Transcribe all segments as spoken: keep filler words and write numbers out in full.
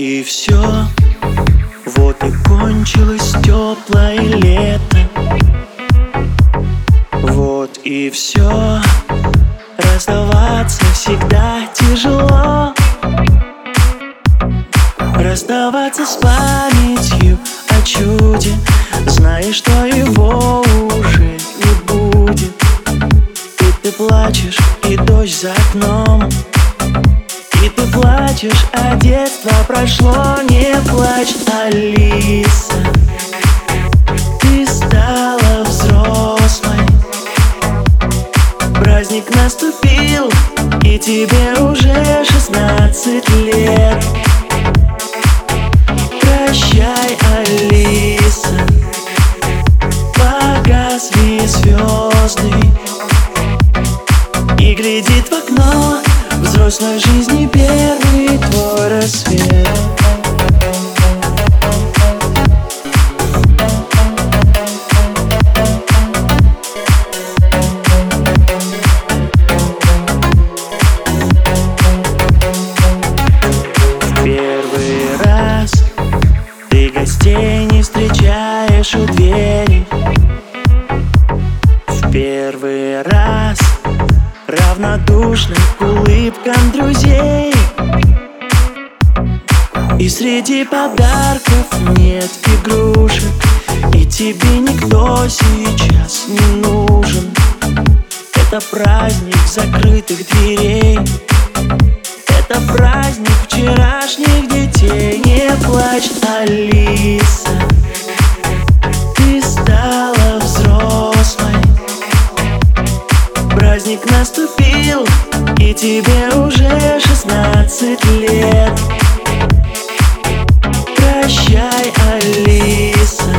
и все, вот и кончилось теплое лето. Вот и все, расставаться всегда тяжело. Расставаться с памятью о чуде, зная, что его уже не будет. И ты плачешь, и дождь за окном, и ты плачешь, а детство прошло. Не плачь, Алиса, ты стала взрослой. Праздник наступил, и тебе уже шестнадцать лет. Прощай, Алиса, погасли звезды, и глядит в окно взрослой жизни первый твой рассвет. В первый раз ты гостей не встречаешь у двери. В первый раз равнодушны к улыбкам друзей. И среди подарков нет игрушек, и тебе никто сейчас не нужен. Это праздник закрытых дверей, это праздник вчерашних детей. Не плачь, Алиса, ты стала взрослой. Праздник наступил, и тебе уже шестнадцать лет. Прощай, Алиса,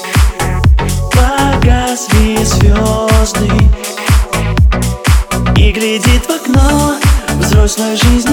погасли звезды, и глядит в окно взрослая жизнь